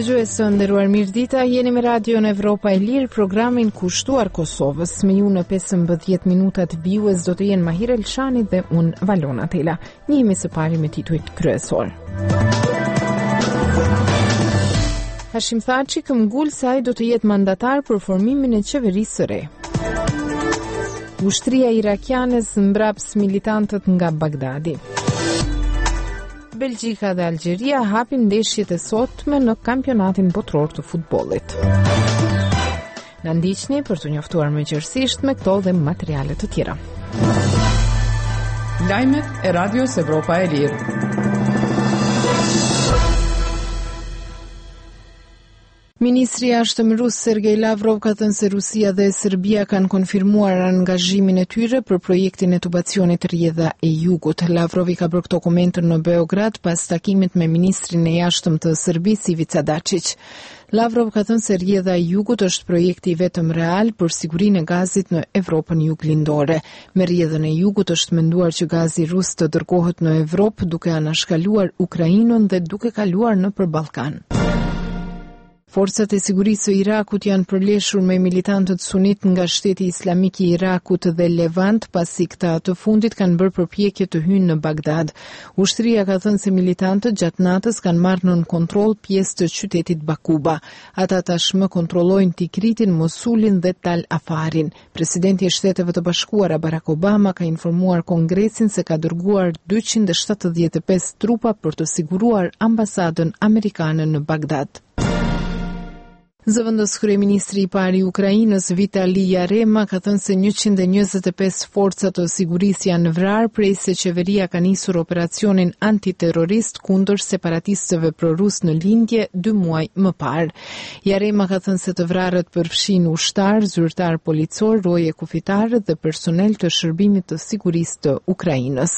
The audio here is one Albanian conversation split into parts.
Dëgjues të nderuar, mirëdita, jeni me radion Evropa e Lirë, programin kushtuar Kosovës. Me ju në 15 minutat vijues do të jenë Mahir Elshani dhe unë Valona Tela. Njihemi së pari me titujt kryesor. Hashim Thaçi këmbgul se ai do të jetë mandatar për formimin e qeverisë së re. Ushtria irakiane mbraps militantët nga Bagdadi. Belgjika dhe Algjeria hapin ndeshjet e sotme në kampionatin botror të futbollit. Na ndiqni për të njoftuar më gjerësisht me këto dhe materiale të tjera. Lajmet e Radios Evropa e Lirë. Ministri i Jashtëm rus Sergej Lavrov ka thënë se Rusia dhe Serbia kanë konfirmuar angazhimin e tyre për projektin e tubacionit rrjedha e Jugut. Lavrov i ka bërë këto komente në Beograd pas takimit me ministrin e Jashtëm të Serbisë Ivica Dačić. Lavrov ka thënë se rrjedha e Jugut është projekti i vetëm real për sigurinë e gazit në Evropën juglindore. Me rrjedhën e Jugut është menduar që gazi rus të dërgohet në Evropë duke anashkaluar Ukrainën dhe duke kaluar nëpër Ballkan. Forcat e sigurisë së Irakut janë përleshur me militantët sunit nga Shteti Islamik i Irakut dhe Levant pasi këta të fundit kanë bërë përpjekje të hyjnë në Bagdad. Ushtria ka thënë se militantët gjatë natës kanë marrë nën kontroll pjesë të qytetit Bakuba. Ata tashmë kontrollojnë Tikritin, Mosulin dhe Tal Afarin. Presidenti i Shteteve të Bashkuara Barack Obama ka informuar Kongresin se ka dërguar 275 trupa për të siguruar ambasadën amerikane në Bagdad. Zëvendës kryeministri i parë i Ukrainës Vitali Jarema ka thënë se 125 forca të sigurisë janë vrarë prej se qeveria ka nisur operacionin antiterrorist kundër separatistëve prorus në lindje 2 muaj më parë. Jarema ka thënë se të vrarët përfshin ushtar, zyrtar policor, roje kufitarë dhe personel të shërbimit të sigurisë të Ukrainës.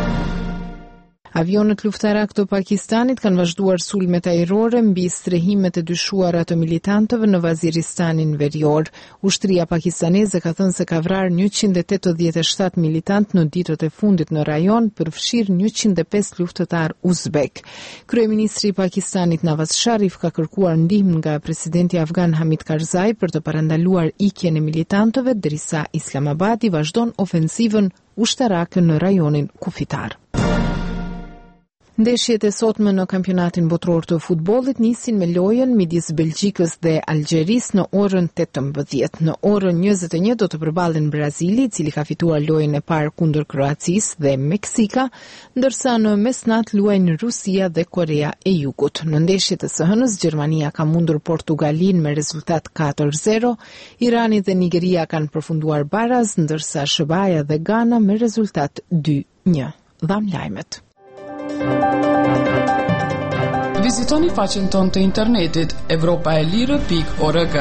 Avionët luftarak të Pakistanit kanë vazhduar sulmet ajrore mbi strehimet e dyshuara të militantëve në Vaziristanin Verior. Ushtria pakistaneze ka thënë se ka vrarë 187 militant në ditët e fundit në rajon, përfshirë 105 luftëtar uzbek. Kryeministri i Pakistanit Nawaz Sharif ka kërkuar ndihmë nga presidenti afgan Hamid Karzai për të parandaluar ikjen e militantëve, derisa Islamabadi vazhdon ofensivën ushtarake në rajonin kufitar. Ndeshjet e sotme në kampionatin botror të futbollit nisin me lojën midis Belgjikës dhe Algjerisë në orën 18. Në orën 21 do të përballen Brazili, i cili ka fituar lojën e parë kundër Kroacisë dhe Meksika, ndërsa në mesnat luajnë Rusia dhe Korea e Jugut. Në ndeshjet e së hënës, Gjermania ka mundur Portugalin me rezultat 4-0, Irani dhe Nigeria kanë përfunduar baraz, ndërsa SBA dhe Ghana me rezultat 2-1. Dham lajmet. Vizitoni faqen tonë të internetit evropaelire.org.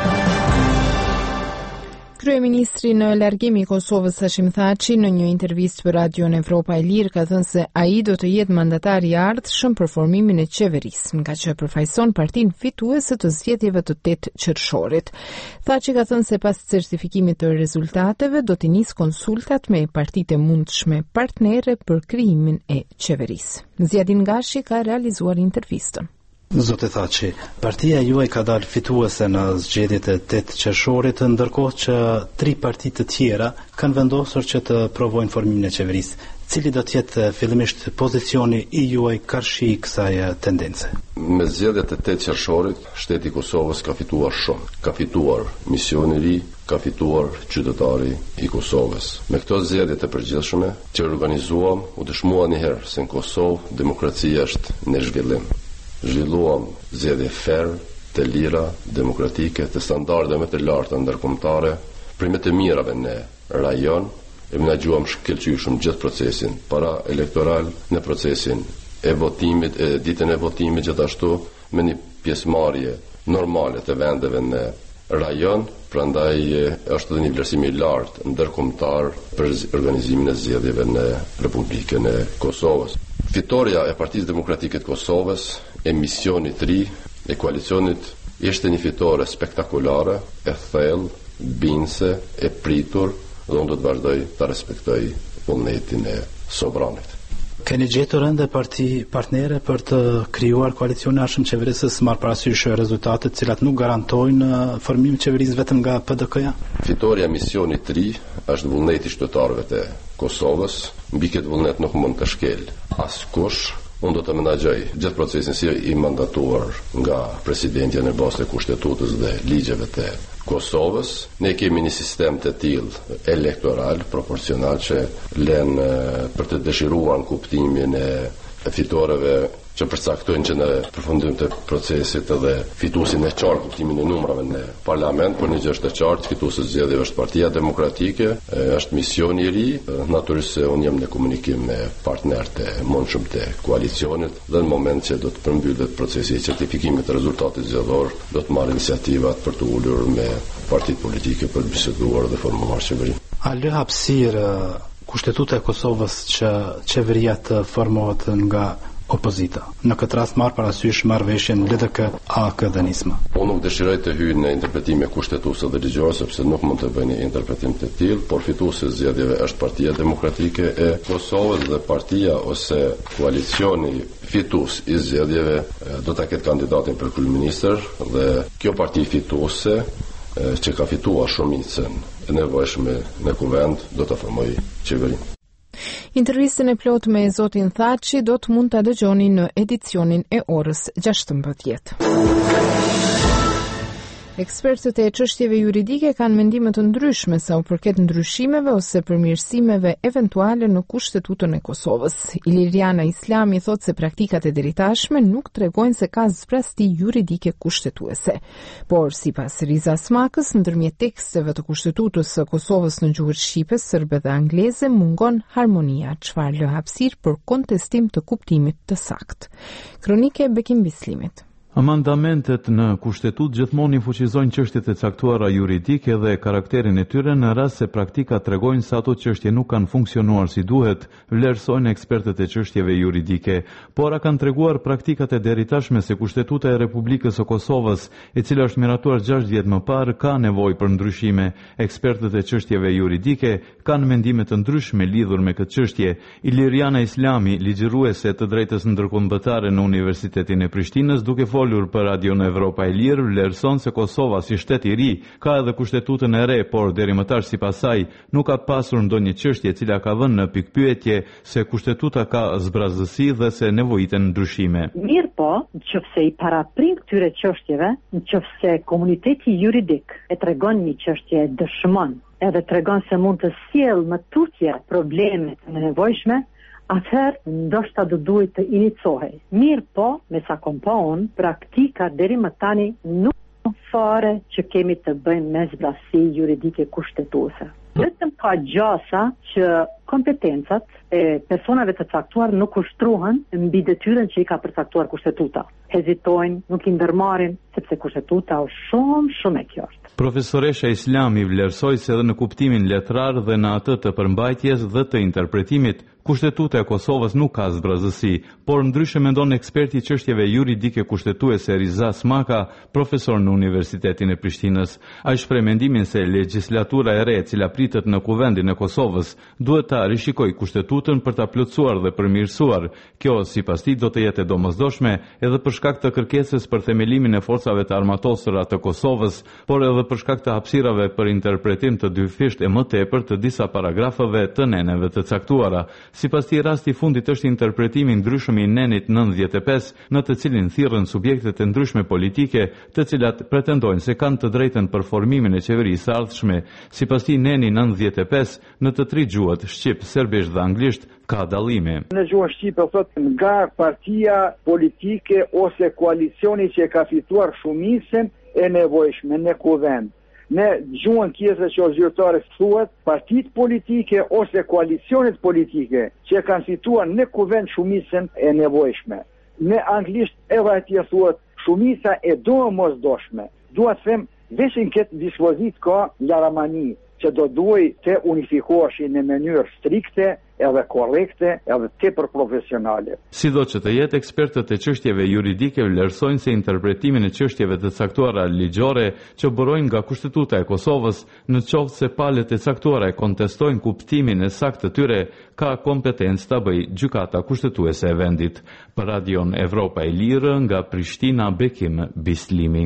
Kryeministri në largim i Kosovës Hashim Thaçi në një intervistë për Radion Evropa e Lirë ka thënë se ai do të jetë mandatar i ardhshëm për formimin e qeverisë, nga që përfaqëson partinë fituese të zgjedhjeve të 8 qershorit. Thaçi ka thënë se pas certifikimit të rezultateve do të nisë konsultat me partitë e mundshme partnere për krijimin e qeverisë. Zjadin Gashi ka realizuar intervistën. Zote Thaçi, partia juaj ka dalë fituese në zgjedhjet e 8 qershorit, ndërkohë që 3 parti të tjera kanë vendosur që të provojnë formimin e qeverisë. Cili do të jetë fillimisht pozicioni i juaj karshi kësaj tendence? Me zgjedhjet e 8 qershorit, shteti i Kosovës ka fituar shumë. Ka fituar misioni i ri, ka fituar qytetari i Kosovës. Me këto zgjedhje të përgjithshme që organizuam, u dëshmua një herë se në Kosovë demokracia është në zhvillim. Zhvilluam zgjedhje fair, të lira, demokratike, të standarde më të larta ndërkombëtare, për më të mirave në rajon, e menaxhuam shkëlqyeshëm gjithë procesin para elektoral, në procesin e votimit, ditën e votimit gjithashtu me një pjesëmarrje normale të vendeve në rajon, prandaj është edhe një vlerësim i lartë ndërkombëtar për organizimin e zgjedhjeve në Republikën e Kosovës. Fitoria e Partisë Demokratike të Kosovës, e misionit të ri, e koalicionit, ishte një fitore spektakolare, e thellë, bindëse, e pritur, dhe unë do të vazhdoj të respektoj vullnetin e sovranit. Keni gjetur ende partnere për të krijuar koalicione arshëm qeverisës, marr parasysh rezultatet cilat nuk garantojnë formimin e qeverisë vetëm nga PDK-ja? Fitoria e misionit të ri është vullneti i qytetarëve të Kosovës. Mbi këtë vullnet nuk mund të shkel askush. Unë do të menaxhoj gjithë procesin si i mandatuar nga presidentja në bazë të kushtetutës dhe ligjeve të Kosovës. Ne kemi një sistem të tillë elektoral, proporcional, që lën për të dëshiruar kuptimin e fitoreve që përcaktojnë që në përfundim të procesit edhe fituesin e qartë kuptimin e numrave në parlament, por një gjë është e qartë, fituesi i zgjedhjeve është Partia Demokratike, është misioni i ri, natyrisht se unë jam në komunikim me partnerët e mundshëm të koalicionit dhe në moment që do të përmbyllet procesi i certifikimit të rezultatit zgjedhor, do të marrë iniciativat për të ulur me partitë politike për të biseduar dhe formuar qeveri. A lë hapësirë Kushtetuta e Kosovës që qeveria të formohet nga opozita? Në këtë rast marr parasysh marrëveshjen LDK-AK dhe NISM. Unë nuk dëshiroj të hyj në interpretime kushtetuese dhe ligjore sepse nuk mund të bëj një interpretim të tillë, por fituesi i zgjedhjeve është Partia Demokratike e Kosovës dhe partia ose koalicioni fitues i zgjedhjeve do ta ketë kandidatin për kryeministër dhe kjo parti fituese që ka fituar shumicën e nevojshme në kuvend do të formojë qeverinë. Intervistën e plot me zotin Thaçi do të mund ta dëgjoni në edicionin e orës 16. Ekspertët e çështjeve juridike kanë mendime të ndryshme sa u përket ndryshimeve ose përmirësimeve eventuale në Kushtetutën e Kosovës. Iliriana Islami thotë se praktikat e deritashme nuk tregojnë se ka zbrasti juridike kushtetuese. Por sipas Riza Smakës, ndërmjet teksteve të Kushtetutës së Kosovës në gjuhët shqipe, serbe dhe angleze mungon harmonia, çfarë lë hapësirë për kontestim të kuptimit të saktë. Kronike Bekim Bislimit. Amandamentet në kushtetut gjithmonë fuqizojnë çështjet e caktuara juridike dhe karakterin e tyre në rast se praktikat tregojnë se ato çështje nuk kanë funksionuar si duhet, vlerësojnë ekspertët e çështjeve juridike. Por a kanë treguar praktikat e deritashme se Kushtetuta e Republikës së Kosovës, e cila është miratuar 6 vjet më parë, ka nevojë për ndryshime. Ekspertët e çështjeve juridike kanë mendime të ndryshme lidhur me këtë çështje. Iliriana Islami, ligjëruese të drejtës ndërkombëtare në Universitetin e Prishtinës, duke folur për Radio në Evropa e Lirë, vlerëson se Kosova si shtet i ri ka edhe kushtetutën e re, por deri më tash sipas saj nuk ka pasur ndonjë çështje e cila ka vënë në pikpyetje se kushtetuta ka zbrazësi dhe se nevojiten ndryshime. Mirë po, nëse i paraprin këtyre çështjeve, nëse komuniteti juridik e tregon një çështje, dëshmon, edhe tregon se mund të sjellë më tutje problemet e nevojshme, atëherë ndoshta do duhet të inicohej. Mirë po, me sa kompon, praktika deri më tani nuk fare që kemi të bëjmë me zbrasi juridike kushtetuese. Vetëm ka gjasa që kompetencat e personave të caktuar nuk ushtruhen mbi detyrën që i ka përcaktuar kushtetuta. Hezitojnë, nuk i ndërmarrin, sepse kushtetuta është shumë e qartë. Profesoresha Islami vlerësoi se edhe në kuptimin letrar dhe në atë të përmbajtjes dhe të interpretimit, Kushtetuta e Kosovës nuk ka zbrazësi, por ndryshe mendon eksperti i çështjeve juridike kushtetuese Riza Smaka, profesor në Universitetin e Prishtinës. Ai shpreh mendimin se legjislatura e re e cila pritet në Kuvendin e Kosovës duhet ta rishikojë Kushtetutën për ta plotësuar dhe përmirësuar. Kjo sipas tij do të jetë e domosdoshme edhe për shkak të kërkesës për themelimin e forcave të armatosura të Kosovës, por edhe për shkak të hapësirave për interpretim të dyfisht e më tepër të disa paragrafeve të neneve të caktuara. Sipas tij, rasti i fundit është interpretimi ndryshëm i nenit 95, në të cilin thirrën subjektet e ndryshme politike, të cilat pretendojnë se kanë të drejtën për formimin e qeverisë së ardhshme. Sipas tij, neni 95 në të 3 gjuhët, shqip, serbisht dhe anglisht, ka dallime. Në gjuhën shqipe thotë nga partia politike ose koalicioni që ka fituar shumicën e nevojshme në kuvend. Në gjuhën kjesë që o zyrtare thuhet, partitë politike ose koalicionet politike që kanë fituar në kuvend shumicën e nevojshme. Në anglisht edhe atje thuhet shumica e domosdoshme. Dua të them, veshin këtë dispozit ka Laramani, që do duhet të unifikoheshin në mënyrë strikte edhe korrekte, edhe tepër profesionale. Sido që të jetë, ekspertët e çështjeve juridike vlerësojnë se interpretimin e çështjeve të caktuara ligjore që burojnë nga Kushtetuta e Kosovës, në qoftë se palët e caktuara e kontestojnë kuptimin e saktë të tyre, ka kompetencë ta bëjë gjykata kushtetuese e vendit. Për Radion Evropa e Lirë, nga Prishtina, Bekim Bislimi.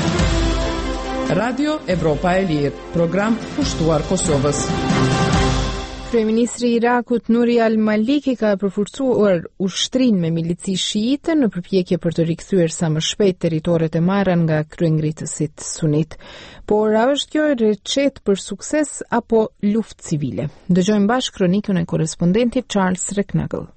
Radio Evropa e Lirë, program pushtuar Kosovës. Kryeministri i Irakut Nuri al-Maliki ka përforcuar ushtrinë me milici shiite në përpjekje për të rikthyer sa më shpejt territoret e marra nga kryengritësit sunit. Por a është kjo recetë për sukses apo luftë civile? Dëgjojmë bashkë kronikën e korrespondentit Charles Reknagel.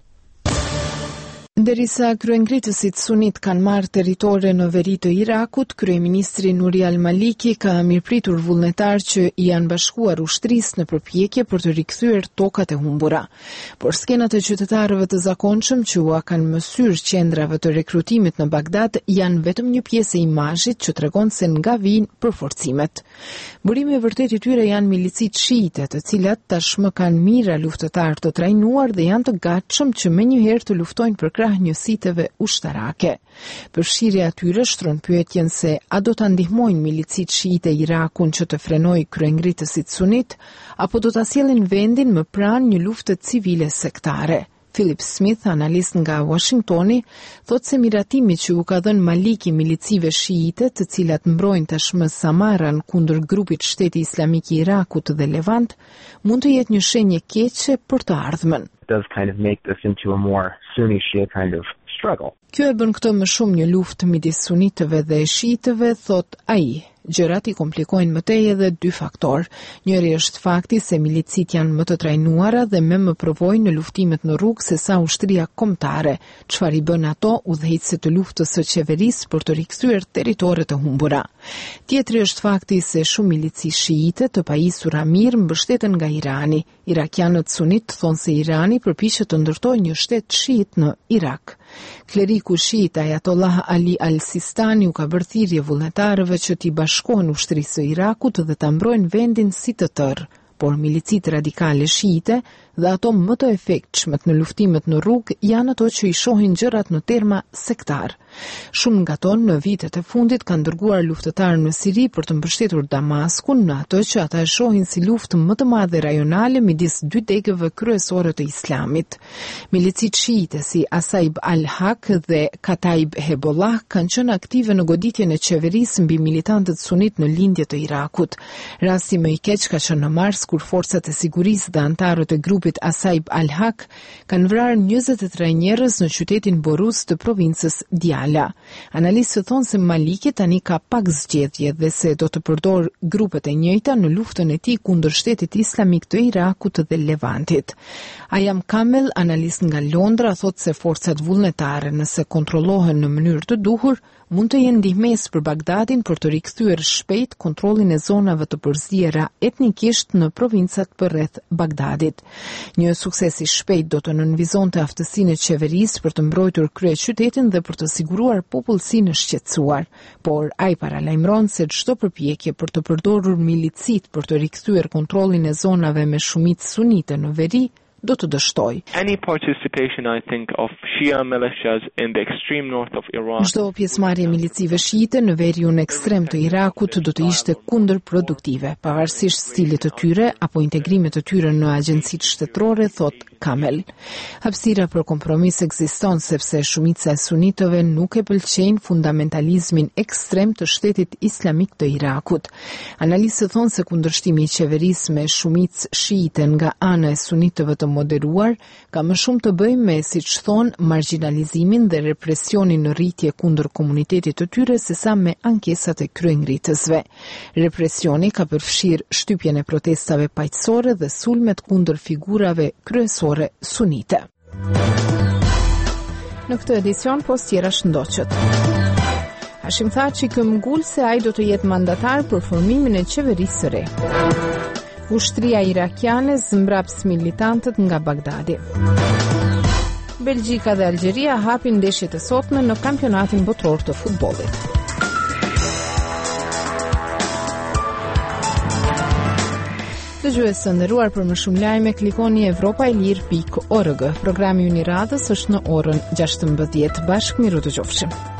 Derisa kryengritësit sunit kanë marrë territore në veri të Irakut, kryeministri Nuri al-Maliki ka mirëpritur vullnetar që i janë bashkuar ushtrisë në përpjekje për të rikthyer tokat e humbura. Por skenat e qytetarëve të zakonshëm që u kanë mësyr qendrave të rekrutimit në Bagdad janë vetëm një pjesë e imazhit që tregon se nga vijnë përforcimet. Burimi i vërtetë i tyre janë milicit shiite, të cilat tashmë kanë mira luftëtar të trajnuar dhe janë të gatshëm që menjëherë të luftojnë për krah njësiteve ushtarake. Përfshirja e tyre shtron pyetjen se a do ta ndihmojnë milicit shiite Irakun që të frenojë kryengritësit sunit, apo do ta sjellin vendin më pranë një lufte civile sektare. Philip Smith, analist nga Washingtoni, thot se miratimi që u ka dhënë Maliki milicive shiite, të cilat mbrojnë tashmë Samaran kundër grupit Shteti Islamik i Irakut dhe Levant, mund të jetë një shenjë keqe për të ardhmen. Does kind of make this into a more Sunni-Shia kind of struggle. Kjo e bën këtë më shumë një luftë midis sunitëve dhe shiitëve, thot ai. Gjërat i komplikojnë mëtej edhe dy faktor. Njëri është fakti se milicit janë më të trajnuara dhe më provojnë në luftimet në rrugë se sa ushtria kombëtare, çfarë i bën ato udhëheqëse të luftës së qeverisë për të rikthyer territore të humbura. Tjetri është fakti se shumë milici shiite të pajisura mirë mbështeten nga Irani. Irakianët sunit thonë se Irani përpiqet të ndërtojë një shtet shiit në Irak. Kleriku shiit Ayatollah Ali al-Sistani u ka bërë thirrje vullnetarëve që t'i bashkohen ushtrisë së Irakut dhe ta mbrojnë vendin si të tërë, por milicit radikale shiite dhe ato më të efektshmet në luftimet në rrugë janë ato që i shohin gjërat në terma sektar. Shumë nga to në vitet e fundit kanë dërguar luftëtarë në Siri për të mbështetur Damaskun në ato që ata e shohin si luftë më të madhe rajonale midis dy degëve kryesore të Islamit. Milicit shiite si Asaib al-Haq dhe Kataib Hezbollah kanë qenë aktive në goditjen e qeverisë mbi militantët sunit në lindje të Irakut. Rasti më i keq ka qenë në mars kur forcat e sigurisë dhe antarët e grupit Asaib al-Haq kanë vrarë 23 njerëz në qytetin Boruz të provincës Diyala. Analistët thonë se Maliki tani ka pak zgjedhje dhe se do të përdor grupet e njëjta në luftën e tij kundër Shtetit Islamik të Irakut dhe Levantit. Ayam Kamel, analist nga Londra, thotë se forcat vullnetare, nëse kontrollohen në mënyrë të duhur, mund të jenë ndihmes për Bagdadin për të rikthyer shpejt kontrollin e zonave të përziera etnikisht në provincat përreth Bagdadit. Një sukses i shpejt do të nënvizonte aftësinë e qeverisë për të mbrojtur kryeqytetin dhe për të siguruar popullsinë e shqetësuar, por ai paralajmëron se çdo përpjekje për të përdorur milicit për të rikthyer kontrollin e zonave me shumicë sunite në veri do të dështoj. Any participation, I think, of Shia militias in the extreme north of Iran. Çdo pjesëmarrje milicive shiite në veriun ekstrem të Irakut do të ishte kundërproduktive, pavarësisht stilit të tyre apo integrimit të tyre në agjencitë shtetërore, thot Kamel. Hapësira për kompromis ekziston sepse shumica e sunitëve nuk e pëlqejnë fundamentalizmin ekstrem të Shtetit Islamik të Irakut. Analistët thonë se kundërshtimi i qeverisë me shumicë shiite nga ana e sunitëve të moderuar ka më shumë të bëjë me, siç thonë, marginalizimin dhe represionin në rritje kundër komunitetit të tyre sesa me ankesat e kryengritësve. Represioni ka përfshirë shtypjen e protestave paqësore dhe sulmet kundër figurave kryesore sunite. Në këtë edicion post tjera shëndoqët. Hashim Thaçi këmbgul se ai do të jetë mandatar për formimin e qeverisë së re. Ushtria irakiane zmbraps militantët nga Bagdadi. Belgjika dhe Algjeria hapin ndeshjet e sotme në kampionatin botror të futbollit. Dëgjues të nderuar, për më shumë lajme klikoni evropailir.org. Programi i radhës është në orën 16. Bashkë miru të qofshim.